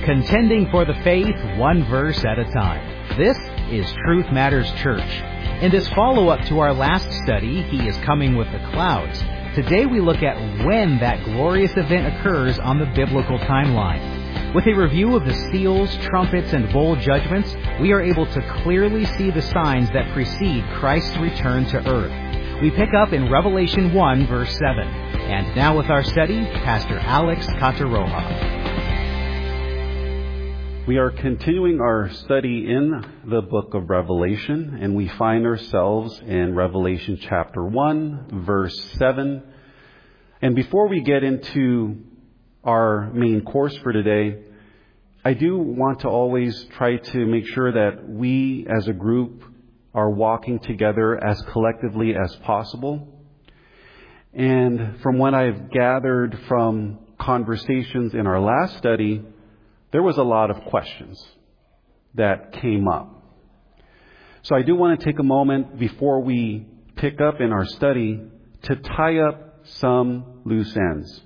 Contending for the faith, one verse at a time. This is Truth Matters Church. In this follow-up to our last study, He is coming with the clouds. Today we look at when that glorious event occurs on the biblical timeline. With a review of the seals, trumpets, and bowl judgments, we are able to clearly see the signs that precede Christ's return to earth. We pick up in Revelation 1, verse 7. And now with our study, Pastor Alex Cataroha. We are continuing our study in the book of Revelation, and we find ourselves in Revelation chapter 1, verse 7. And before we get into our main course for today, I do want to always try to make sure that we as a group are walking together as collectively as possible. And from what I've gathered from conversations in our last study, there was a lot of questions that came up. So I do want to take a moment before we pick up in our study to tie up some loose ends.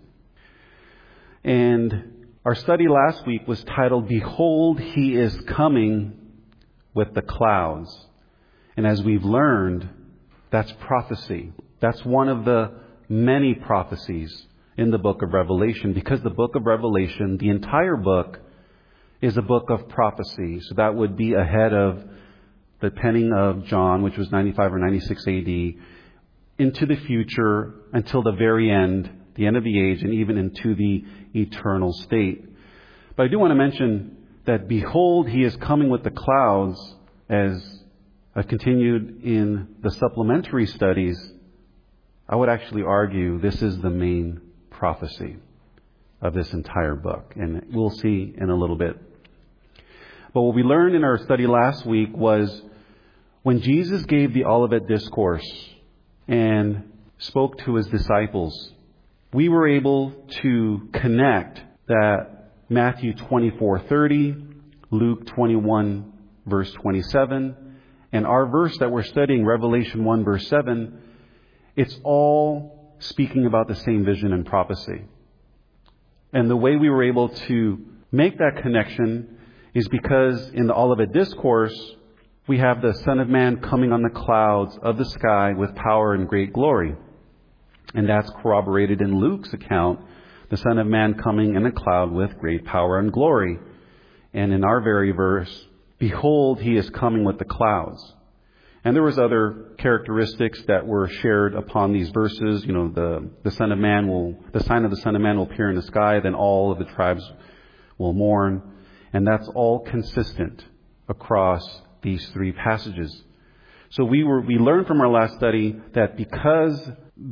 And our study last week was titled, Behold, He is Coming with the Clouds. And as we've learned, that's prophecy. That's one of the many prophecies in the book of Revelation, because the book of Revelation, the entire book, is a book of prophecy. So that would be ahead of the penning of John, which was 95 or 96 AD, into the future until the very end, the end of the age, and even into the eternal state. But I do want to mention that, behold, He is coming with the clouds, as I continued in the supplementary studies. I would actually argue this is the main prophecy of this entire book. And we'll see in a little bit. But what we learned in our study last week was when Jesus gave the Olivet Discourse and spoke to His disciples, we were able to connect that Matthew 24:30, Luke 21, verse 27, and our verse that we're studying, Revelation 1, verse 7, it's all speaking about the same vision and prophecy. And the way we were able to make that connection is because in the Olivet Discourse, we have the Son of Man coming on the clouds of the sky with power and great glory. And that's corroborated in Luke's account, the Son of Man coming in a cloud with great power and glory. And in our very verse, behold, He is coming with the clouds. And there was other characteristics that were shared upon these verses. You know, the sign of the Son of Man will appear in the sky, then all of the tribes will mourn. And that's all consistent across these three passages. So we learned from our last study that because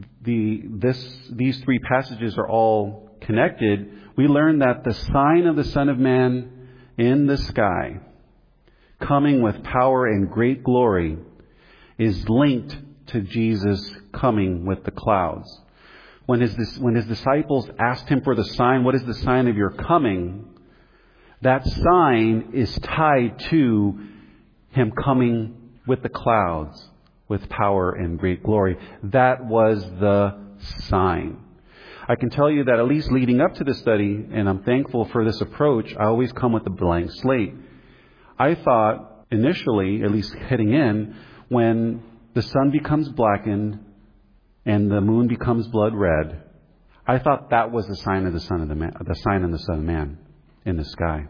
these three passages are all connected, we learned that the sign of the Son of Man in the sky, coming with power and great glory, is linked to Jesus coming with the clouds. When his disciples asked Him for the sign, what is the sign of your coming? That sign is tied to Him coming with the clouds, with power and great glory. That was the sign. I can tell you that at least leading up to the study, and I'm thankful for this approach, I always come with a blank slate. I thought initially, at least heading in, when the sun becomes blackened and the moon becomes blood red, I thought that was the sign of the Son of Man in the sky.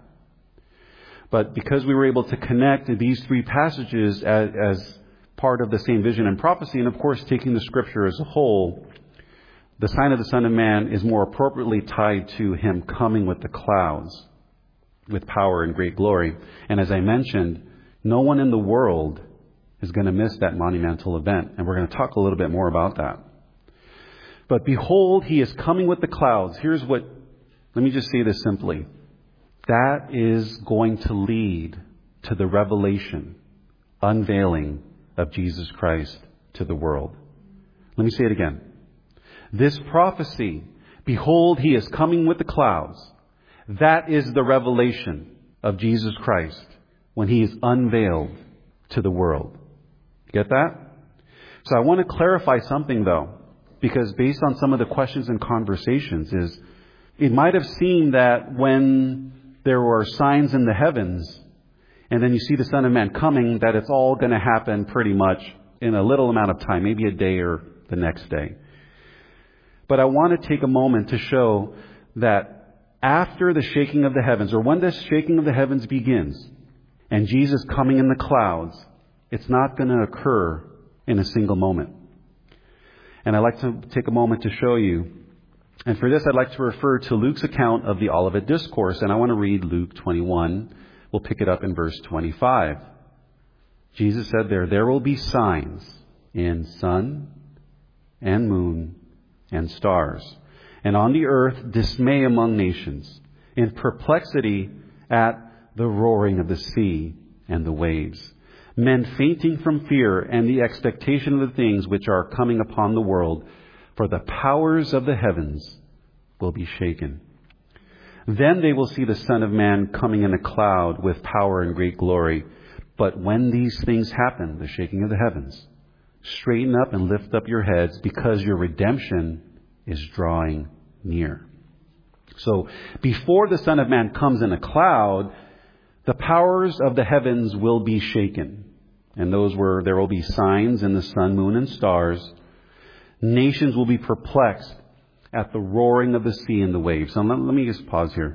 But because we were able to connect these three passages as part of the same vision and prophecy, and of course taking the Scripture as a whole, the sign of the Son of Man is more appropriately tied to Him coming with the clouds, with power and great glory. And as I mentioned, no one in the world is going to miss that monumental event. And we're going to talk a little bit more about that. But behold, He is coming with the clouds. Let me just say this simply. That is going to lead to the revelation, unveiling of Jesus Christ to the world. Let me say it again. This prophecy, behold, He is coming with the clouds. That is the revelation of Jesus Christ when He is unveiled to the world. Get that? So I want to clarify something though, because based on some of the questions and conversations it might have seemed that when there were signs in the heavens, and then you see the Son of Man coming, that it's all going to happen pretty much in a little amount of time, maybe a day or the next day. But I want to take a moment to show that after the shaking of the heavens, or when the shaking of the heavens begins, and Jesus coming in the clouds, it's not going to occur in a single moment. And I'd like to take a moment to show you. And for this, I'd like to refer to Luke's account of the Olivet Discourse. And I want to read Luke 21. We'll pick it up in verse 25. Jesus said there will be signs in sun and moon and stars. And on the earth, dismay among nations, in perplexity at the roaring of the sea and the waves. Men fainting from fear and the expectation of the things which are coming upon the world, for the powers of the heavens will be shaken. Then they will see the Son of Man coming in a cloud with power and great glory. But when these things happen, the shaking of the heavens, straighten up and lift up your heads, because your redemption is drawing near. So before the Son of Man comes in a cloud, the powers of the heavens will be shaken. And there will be signs in the sun, moon, and stars. Nations will be perplexed at the roaring of the sea and the waves. So let me just pause here.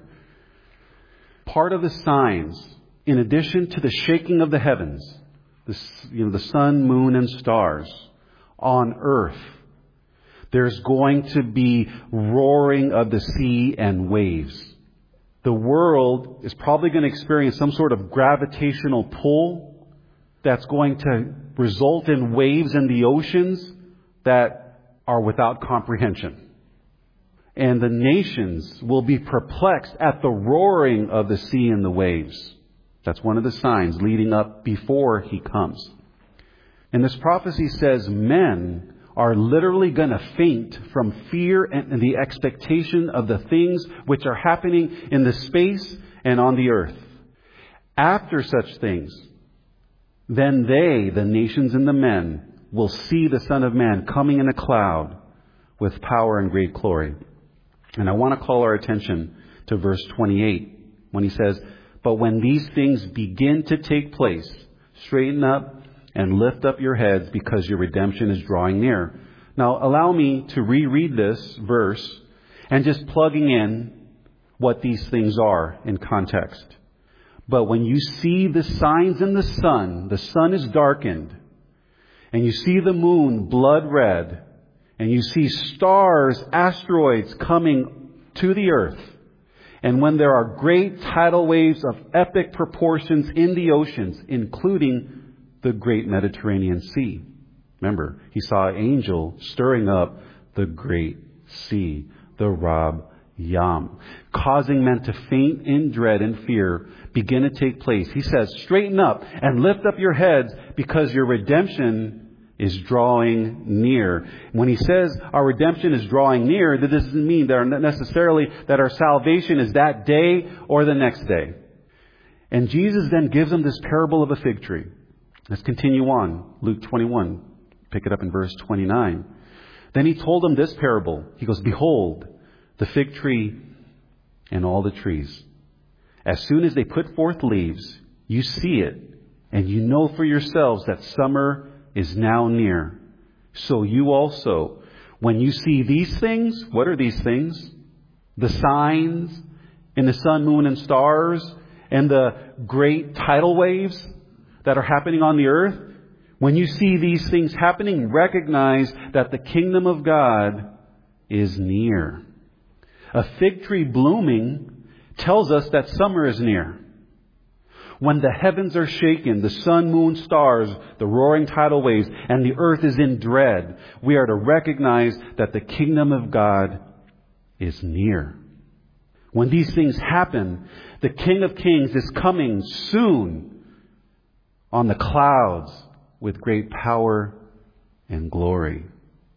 Part of the signs, in addition to the shaking of the heavens, the sun, moon, and stars on earth, there's going to be roaring of the sea and waves. The world is probably going to experience some sort of gravitational pull that's going to result in waves in the oceans that are without comprehension. And the nations will be perplexed at the roaring of the sea and the waves. That's one of the signs leading up before he comes. And this prophecy says men are literally going to faint from fear and the expectation of the things which are happening in the space and on the earth. After such things, then the nations and the men, will see the Son of Man coming in a cloud with power and great glory. And I want to call our attention to verse 28 when he says, "But when these things begin to take place, straighten up and lift up your heads, because your redemption is drawing near." Now, allow me to reread this verse and just plugging in what these things are in context. But when you see the signs in the sun is darkened, and you see the moon blood red, and you see stars, asteroids coming to the earth, and when there are great tidal waves of epic proportions in the oceans, including the great Mediterranean Sea. Remember, he saw an angel stirring up the great sea, the Rab Yam, causing men to faint in dread and fear begin to take place. He says, straighten up and lift up your heads, because your redemption is drawing near. When he says our redemption is drawing near, that doesn't mean that necessarily that our salvation is that day or the next day. And Jesus then gives them this parable of a fig tree. Let's continue on. Luke 21. Pick it up in verse 29. Then he told them this parable. He goes, "Behold, the fig tree and all the trees. As soon as they put forth leaves, you see it, and you know for yourselves that summer is now near. So you also, when you see these things," what are these things? The signs in the sun, moon, and stars, and the great tidal waves that are happening on the earth. When you see these things happening, recognize that the kingdom of God is near. A fig tree blooming tells us that summer is near. When the heavens are shaken, the sun, moon, stars, the roaring tidal waves, and the earth is in dread, we are to recognize that the kingdom of God is near. When these things happen, the King of Kings is coming soon on the clouds with great power and glory.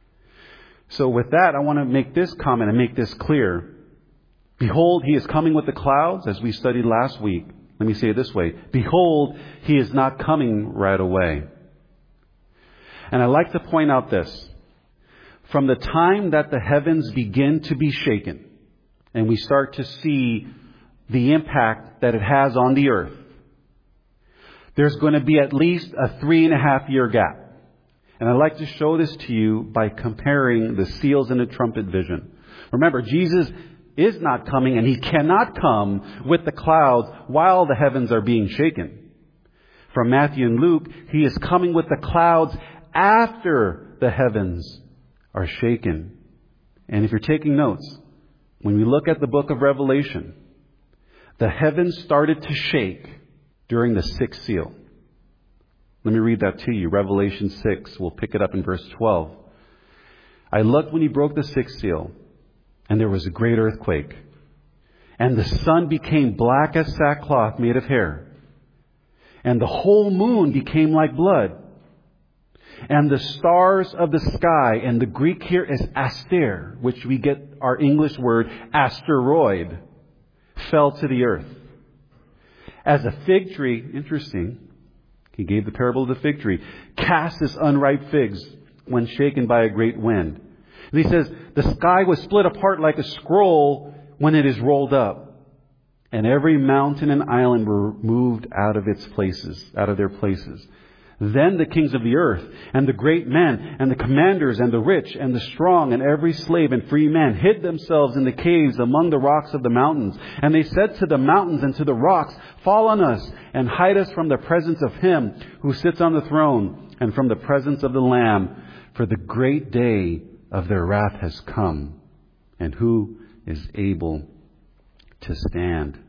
So with that, I want to make this comment and make this clear. Behold, he is coming with the clouds, as we studied last week. Let me say it this way. Behold, he is not coming right away. And I'd like to point out this. From the time that the heavens begin to be shaken, and we start to see the impact that it has on the earth, there's going to be at least a 3.5-year gap. And I'd like to show this to you by comparing the seals and the trumpet vision. Remember, Jesus is not coming, and He cannot come with the clouds while the heavens are being shaken. From Matthew and Luke, He is coming with the clouds after the heavens are shaken. And if you're taking notes, when we look at the book of Revelation, the heavens started to shake during the sixth seal. Let me read that to you. Revelation 6. We'll pick it up in verse 12. I looked when He broke the sixth seal, and there was a great earthquake. And the sun became black as sackcloth made of hair. And the whole moon became like blood. And the stars of the sky, and the Greek here is aster, which we get our English word asteroid, fell to the earth. As a fig tree, interesting, He gave the parable of the fig tree, casts its unripe figs when shaken by a great wind. And He says, the sky was split apart like a scroll when it is rolled up. And every mountain and island were moved out of their places. Then the kings of the earth, and the great men, and the commanders, and the rich, and the strong, and every slave and free man hid themselves in the caves among the rocks of the mountains. And they said to the mountains and to the rocks, fall on us, and hide us from the presence of Him who sits on the throne, and from the presence of the Lamb. For the great day of their wrath has come, and who is able to stand?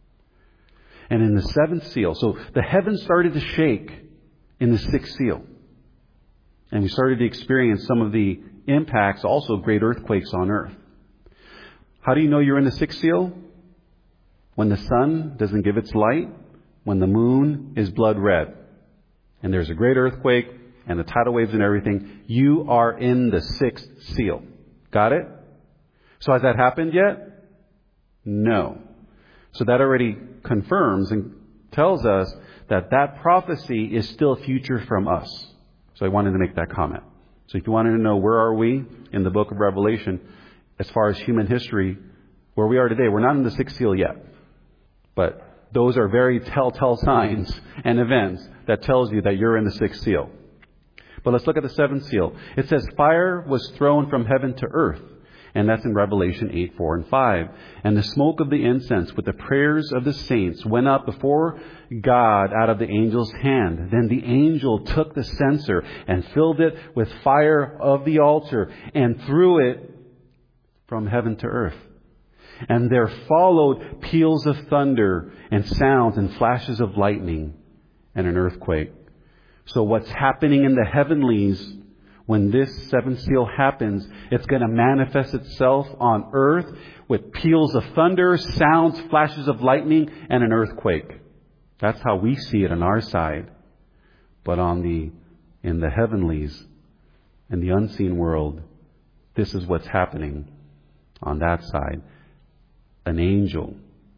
And in the seventh seal, so the heavens started to shake in the sixth seal. And we started to experience some of the impacts, also great earthquakes on earth. How do you know you're in the sixth seal? When the sun doesn't give its light, when the moon is blood red, and there's a great earthquake, and the tidal waves and everything, you are in the sixth seal. Got it? So has that happened yet? No. So that already confirms and tells us that prophecy is still future from us. So I wanted to make that comment. So if you wanted to know where are we in the book of Revelation, as far as human history, where we are today, we're not in the sixth seal yet. But those are very telltale signs and events that tells you that you're in the sixth seal. But let's look at the seventh seal. It says, fire was thrown from heaven to earth. And that's in Revelation 8, 4, and 5. And the smoke of the incense with the prayers of the saints went up before God out of the angel's hand. Then the angel took the censer and filled it with fire of the altar and threw it from heaven to earth. And there followed peals of thunder and sounds and flashes of lightning and an earthquake. So what's happening in the heavenlies, when this seventh seal happens, it's going to manifest itself on earth with peals of thunder, sounds, flashes of lightning, and an earthquake. That's how we see it on our side. But in the heavenlies, in the unseen world, this is what's happening on that side. An angel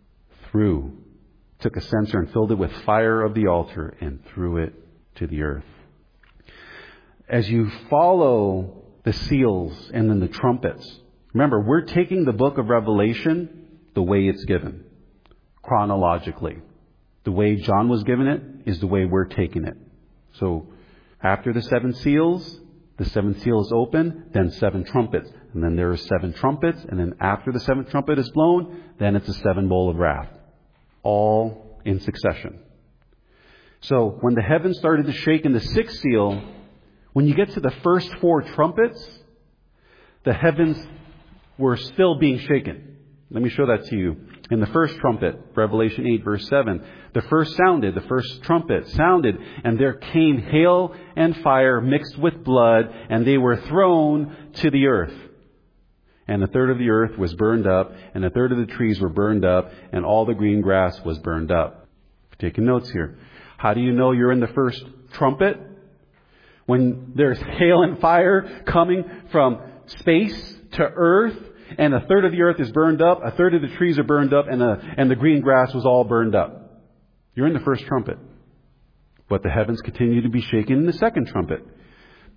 took a censer and filled it with fire of the altar and threw it to the earth. As you follow the seals and then the trumpets, remember, we're taking the book of Revelation the way it's given, chronologically. The way John was given it is the way we're taking it. So after the seven seals, the seventh seal is open, then seven trumpets. And then there are seven trumpets, and then after the seventh trumpet is blown, then it's a seven bowl of wrath. All in succession. So when the heavens started to shake in the sixth seal, when you get to the first four trumpets, the heavens were still being shaken. Let me show that to you. In the first trumpet, Revelation 8, verse 7, the first trumpet sounded, and there came hail and fire mixed with blood, and they were thrown to the earth. And a third of the earth was burned up, and a third of the trees were burned up, and all the green grass was burned up. Taking notes here. How do you know you're in the first trumpet? When there's hail and fire coming from space to earth, and a third of the earth is burned up, a third of the trees are burned up, and the green grass was all burned up. You're in the first trumpet. But the heavens continue to be shaken in the second trumpet.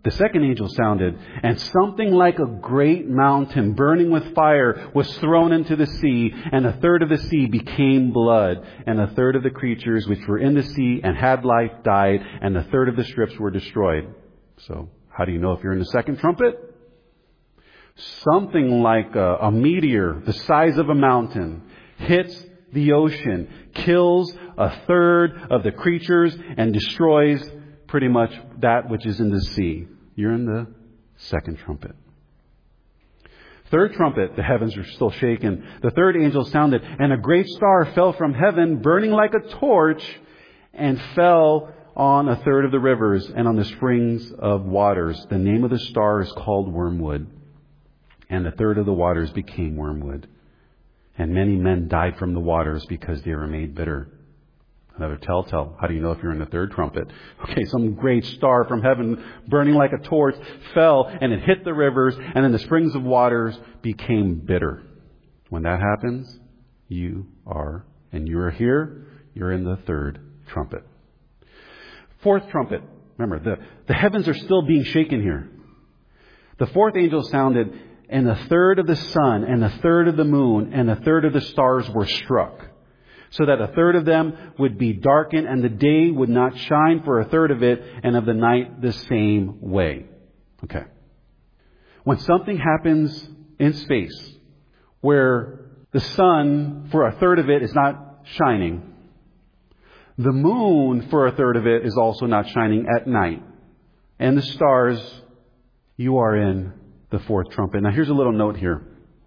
The second angel sounded, and something like a great mountain burning with fire was thrown into the sea, and a third of the sea became blood, and a third of the creatures which were in the sea and had life died, and a third of the ships were destroyed. So, how do you know if you're in the second trumpet? Something like a meteor the size of a mountain hits the ocean, kills a third of the creatures, and destroys pretty much that which is in the sea. You're in the second trumpet. Third trumpet, the heavens are still shaken. The third angel sounded, and a great star fell from heaven, burning like a torch, and fell on a third of the rivers and on the springs of waters. The name of the star is called Wormwood. And a third of the waters became wormwood. And many men died from the waters because they were made bitter. Another telltale. How do you know if you're in the third trumpet? Okay, some great star from heaven, burning like a torch, fell and it hit the rivers, and then the springs of waters became bitter. When that happens, you're here, you're in the third trumpet. Fourth trumpet. Remember, the heavens are still being shaken here. The fourth angel sounded, and a third of the sun, and a third of the moon, and a third of the stars were struck, so that a third of them would be darkened, and the day would not shine for a third of it, and of the night the same way. Okay. When something happens in space, where the sun, for a third of it, is not shining, the moon, for a third of it, is also not shining at night, and the stars, you are in the fourth trumpet. Now here's a little note here.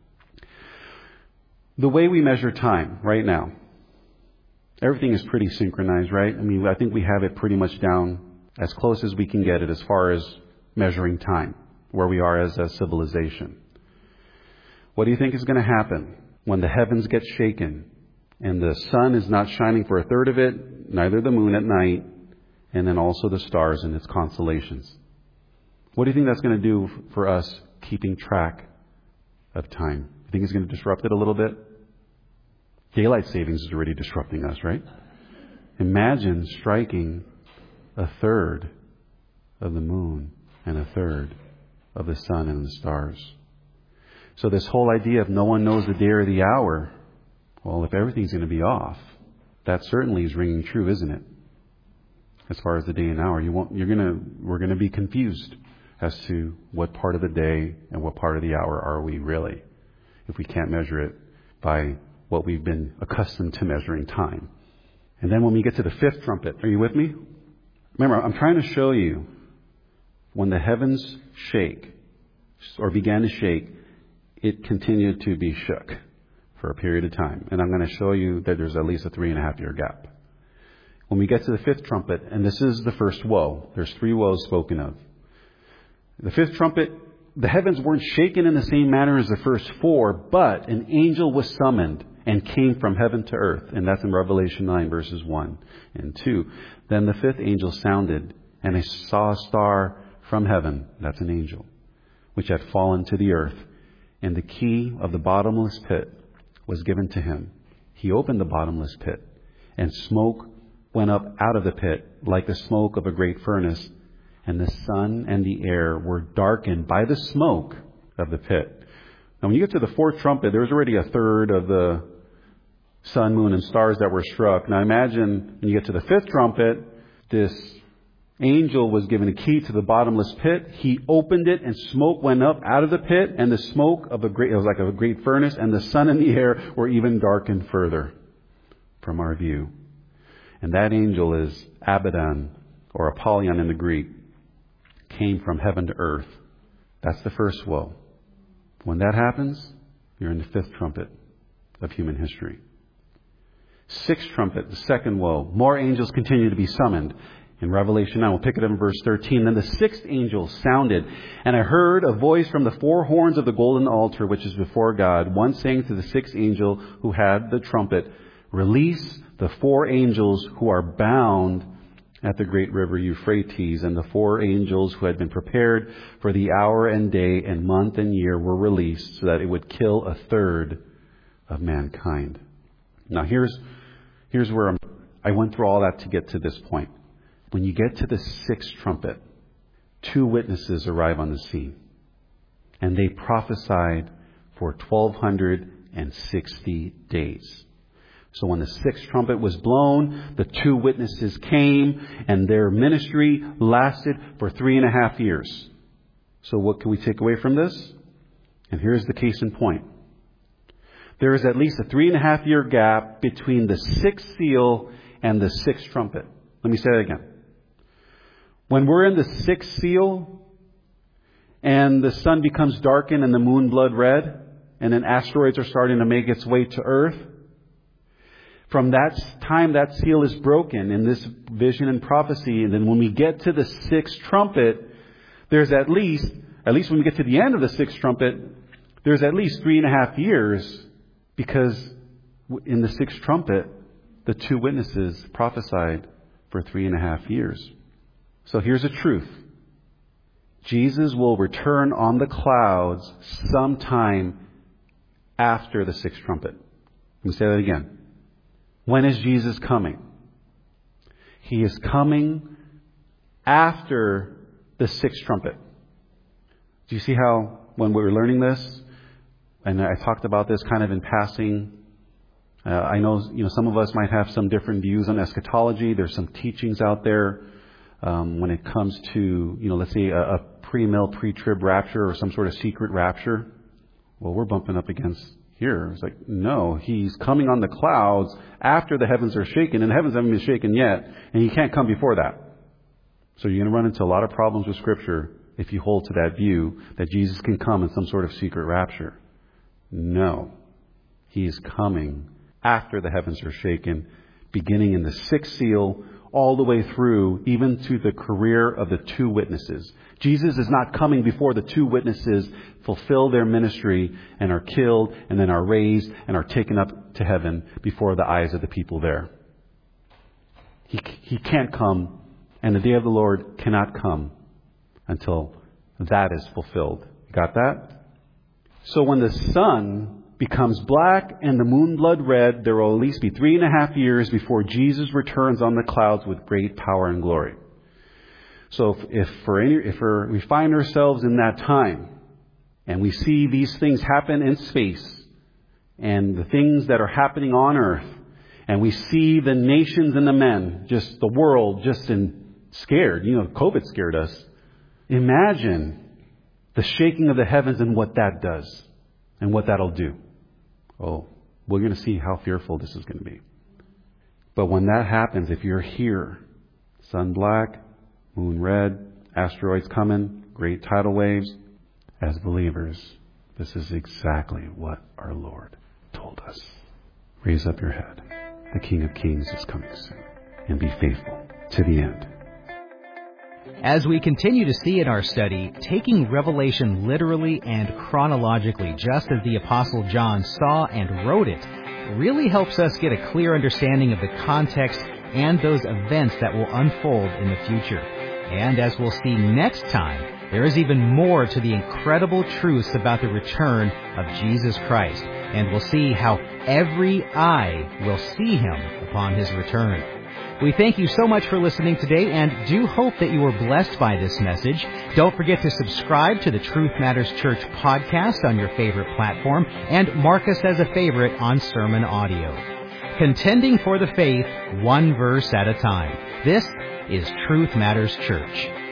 The way we measure time right now, everything is pretty synchronized, right? I mean, I think we have it pretty much down as close as we can get it as far as measuring time, where we are as a civilization. What do you think is going to happen when the heavens get shaken and the sun is not shining for a third of it, neither the moon at night, and then also the stars and its constellations? What do you think that's going to do for us keeping track of time? You think it's going to disrupt it a little bit? Daylight savings is already disrupting us, right? Imagine striking a third of the moon and a third of the sun and the stars. So this whole idea of no one knows the day or the hour, well, if everything's going to be off, that certainly is ringing true, isn't it? As far as the day and hour, we're going to be confused as to what part of the day and what part of the hour are we really, if we can't measure it by what we've been accustomed to measuring time. And then when we get to the fifth trumpet, are you with me? Remember, I'm trying to show you when the heavens shake or began to shake, it continued to be shook for a period of time. And I'm going to show you that there's at least a 3.5-year gap. When we get to the fifth trumpet, and this is the first woe, there's 3 woes spoken of. The fifth trumpet, the heavens weren't shaken in the same manner as the first 4, but an angel was summoned and came from heaven to earth. And that's in Revelation 9, verses 1 and 2. Then the fifth angel sounded, and I saw a star from heaven, that's an angel, which had fallen to the earth. And the key of the bottomless pit was given to him. He opened the bottomless pit, and smoke went up out of the pit like the smoke of a great furnace. And the sun and the air were darkened by the smoke of the pit. Now, when you get to the fourth trumpet, there's already a third of the sun, moon, and stars that were struck. Now, imagine when you get to the fifth trumpet, this angel was given a key to the bottomless pit. He opened it, and smoke went up out of the pit, and the smoke of it was like a great furnace, and the sun and the air were even darkened further from our view. And that angel is Abaddon, or Apollyon in the Greek. Came from heaven to earth. That's the first woe. When that happens, you're in the fifth trumpet of human history. Sixth trumpet, the second woe. More angels continue to be summoned. In Revelation 9, we'll pick it up in verse 13. Then the sixth angel sounded, and I heard a voice from the 4 horns of the golden altar, which is before God, one saying to the sixth angel who had the trumpet, release the 4 angels who are bound at the great river Euphrates. And the 4 angels who had been prepared for the hour and day and month and year were released, so that it would kill a third of mankind. Now here's where I went through all that to get to this point. When you get to the sixth trumpet, 2 witnesses arrive on the scene. And they prophesied for 1,260 days. So when the 6th trumpet was blown, the 2 witnesses came, and their ministry lasted for 3.5 years. So what can we take away from this? And here's the case in point. There is at least a 3.5 year gap between the 6th seal and the 6th trumpet. Let me say that again. When we're in the 6th seal, and the sun becomes darkened and the moon blood red, and then asteroids are starting to make its way to Earth, from that time that seal is broken in this vision and prophecy. And then when we get to the 6th trumpet, there's at least when we get to the end of the 6th trumpet, there's at least 3.5 years, because in the 6th trumpet, the 2 witnesses prophesied for 3.5 years. So here's the truth. Jesus will return on the clouds sometime after the 6th trumpet. Let me say that again. When is Jesus coming? He is coming after the 6th trumpet. Do you see how when we were learning this, and I talked about this kind of in passing, I know some of us might have some different views on eschatology. There's some teachings out there when it comes to, let's say a pre-mill, pre-trib rapture or some sort of secret rapture. Well, we're bumping up against here. It's like, no, he's coming on the clouds after the heavens are shaken, and the heavens haven't been shaken yet, and he can't come before that. So you're going to run into a lot of problems with Scripture if you hold to that view that Jesus can come in some sort of secret rapture. No. He is coming after the heavens are shaken, beginning in the 6th seal, all the way through, even to the career of the 2 witnesses. Jesus is not coming before the 2 witnesses fulfill their ministry and are killed and then are raised and are taken up to heaven before the eyes of the people there. He can't come, and the day of the Lord cannot come until that is fulfilled. Got that? So when the sun becomes black and the moon blood red, there will at least be 3.5 years before Jesus returns on the clouds with great power and glory. So if we find ourselves in that time and we see these things happen in space and the things that are happening on earth, and we see the nations and the men, just the world, scared. COVID scared us. Imagine the shaking of the heavens and what that does and what that'll do. Oh, we're going to see how fearful this is going to be. But when that happens, if you're here, sun black, moon red, asteroids coming, great tidal waves, as believers, this is exactly what our Lord told us. Raise up your head. The King of Kings is coming soon. And be faithful to the end. As we continue to see in our study, taking Revelation literally and chronologically, just as the Apostle John saw and wrote it, really helps us get a clear understanding of the context and those events that will unfold in the future. And as we'll see next time, there is even more to the incredible truths about the return of Jesus Christ. And we'll see how every eye will see Him upon His return. We thank you so much for listening today and do hope that you were blessed by this message. Don't forget to subscribe to the Truth Matters Church podcast on your favorite platform and mark us as a favorite on Sermon Audio. Contending for the faith, one verse at a time. This is Truth Matters Church.